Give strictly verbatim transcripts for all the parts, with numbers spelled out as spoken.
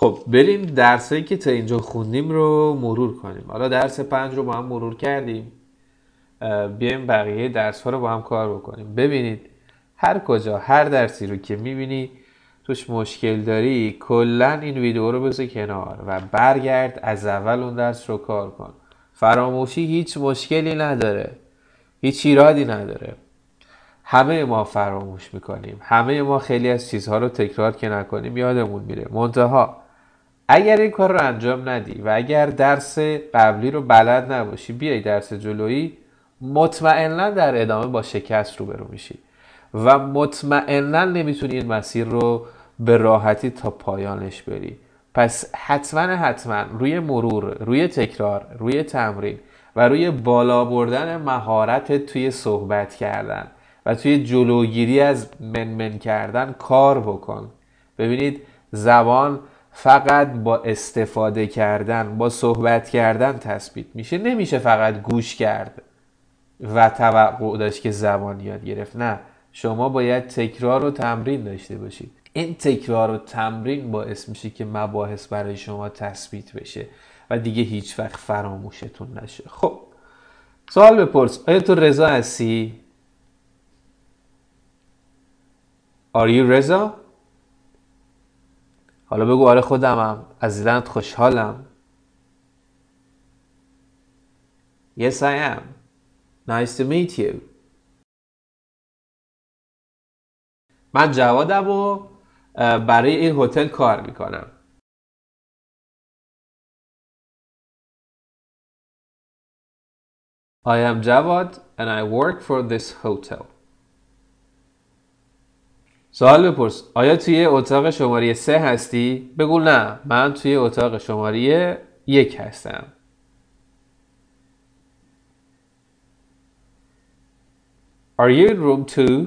خب بریم درسایی که تا اینجا خوندیم رو مرور کنیم. حالا درس پنج رو با هم مرور کردیم، بیایم بقیه درس ها رو با هم کار بکنیم. ببینید هر کجا هر درسی رو که میبینی توش مشکل داری، کلا این ویدیو رو بذار کنار و برگرد از اول اون درس رو کار کن. فراموشی هیچ مشکلی نداره، هیچ ایرادی نداره. همه ما فراموش میکنیم، همه ما خیلی از چیزها رو تکرار که نکنیم یادمون میره. منتها اگر این کار رو انجام ندی و اگر درس قبلی رو بلد نباشی بیای درس جلویی، مطمئنا در ادامه با شکست روبرو میشی و مطمئنا نمیتونی این مسیر رو به راحتی تا پایانش بری. پس حتما حتما روی مرور، روی تکرار، روی تمرین و روی بالا بردن مهارت توی صحبت کردن و توی جلوگیری از منمن کردن کار بکن. ببینید زبان فقط با استفاده کردن، با صحبت کردن تثبیت میشه. نمیشه فقط گوش کرد و توقع داشت که زبان یاد گرفت. نه، شما باید تکرار و تمرین داشته باشید. این تکرار و تمرین باعث میشه که مباحث برای شما تثبیت بشه و دیگه هیچ وقت فراموشتون نشه. خب سوال بپرس، آیا تو رضا هستی؟ Are you رضا؟ حالا بگو آره خودمم، از دیدنت خوشحالم. Yes I am. Nice to meet you. من جوادم و برای این هتل کار میکنم. I am Jawad and I work for this hotel. سوال بپرس، آیا توی اتاق شماره سه هستی؟ بگو نه، من توی اتاق شماره یک هستم. Are you in room two?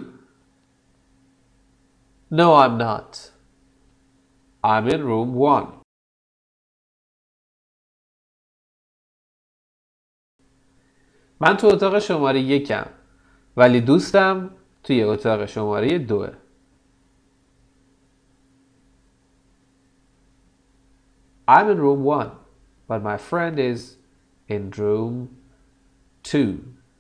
No, I'm not. I'm in room one. من تو اتاق شماره یکم ولی دوستم توی اتاق شماره دوه. I'm in room one, but my friend is in room two.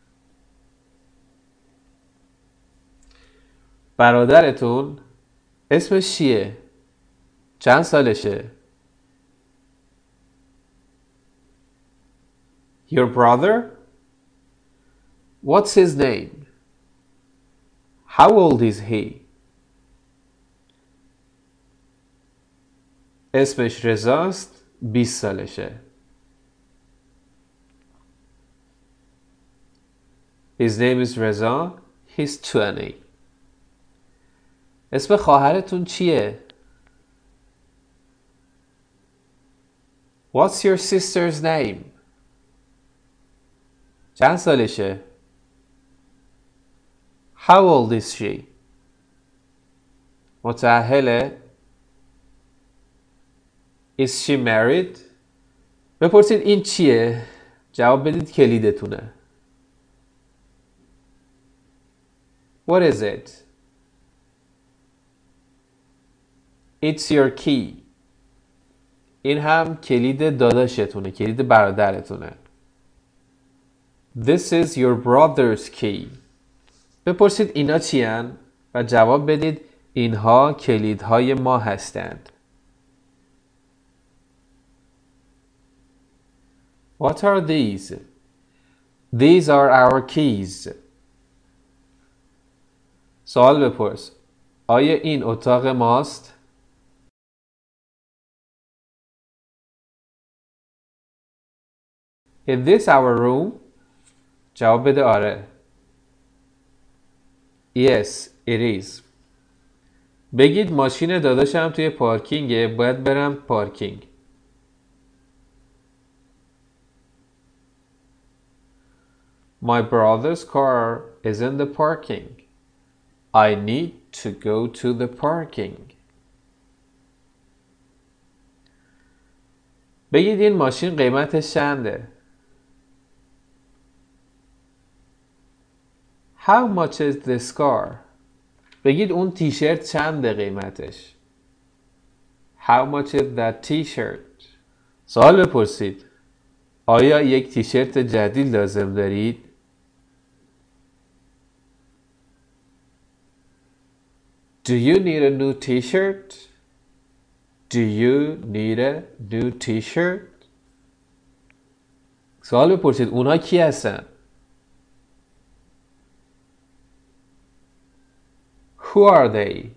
برادرتون اسمش چیه؟ چند سالشه؟ Your brother? What's his name? How old is he? اسمش رضاست، بیست سالشه. His name is Reza. He's twenty. اسم خواهرتون چیه؟ What's your sister's name? چند سالشه؟ How old is she? متأهله؟ Is she married? بپرسید این چیه؟ جواب بدید کلیدتونه. What is it? It's your key. این هم کلید داداشتونه، کلید برادرتونه. This is your brother's key. بپرسید اینا چیان؟ و جواب بدید اینها کلیدهای ما هستند. What are these? These are our keys. سوال بپرس، آیا این اتاق ماست؟ Is this our room? جواب بده آره. Yes, it is. بگید ماشین داداشم توی پارکینگه، باید برم پارکینگ. My brother's car is in the parking. I need to go to the parking. بگید این ماشین قیمتش چنده؟ How much is this car? بگید اون تیشرت چنده قیمتش؟ How much is that t-shirt? سوال بپرسید. آیا یک تیشرت جدید لازم دارید؟ Do you need a new t-shirt? Do you need a new t-shirt? سوال بپرسید اونها کی هستن؟ Who are they?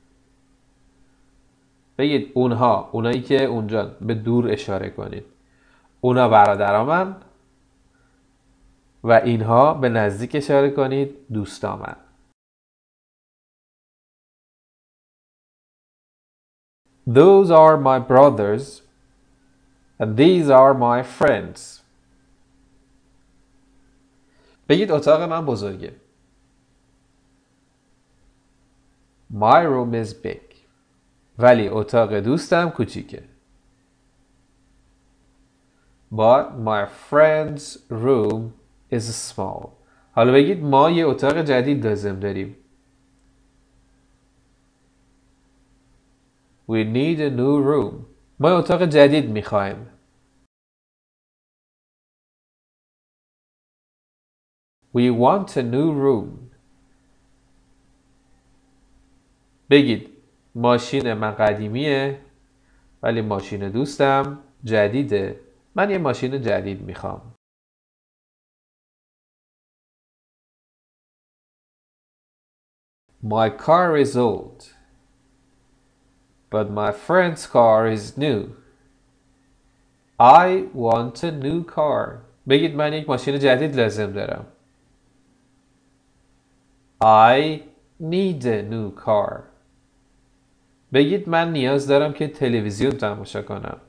بگید اونها، اونایی که اونجا، به دور اشاره کنید. اونا برادرامن و اینها به نزدیک اشاره کنید دوستامن. Those are my brothers and these are my friends. بگید اتاق من بزرگه. My room is big. ولی اتاق دوستم کوچیکه. But my friend's room is small. حالا بگید ما یه اتاق جدید لازم داریم. We need a new room. ما اتاق جدید میخوایم. We want a new room. بگید ماشین من قدیمیه ولی ماشین دوستم جدیده. من یه ماشین جدید میخوام. My car is old, but my friend's car is new. I want a new car. بگید من یک ماشین جدید لازم دارم. I need a new car. بگید من نیاز دارم که تلویزیون تماشا کنم.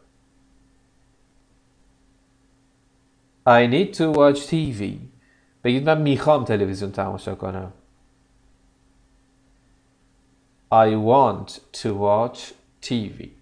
I need to watch تی وی. بگید من میخوام تلویزیون تماشا کنم. I want to watch تی وی.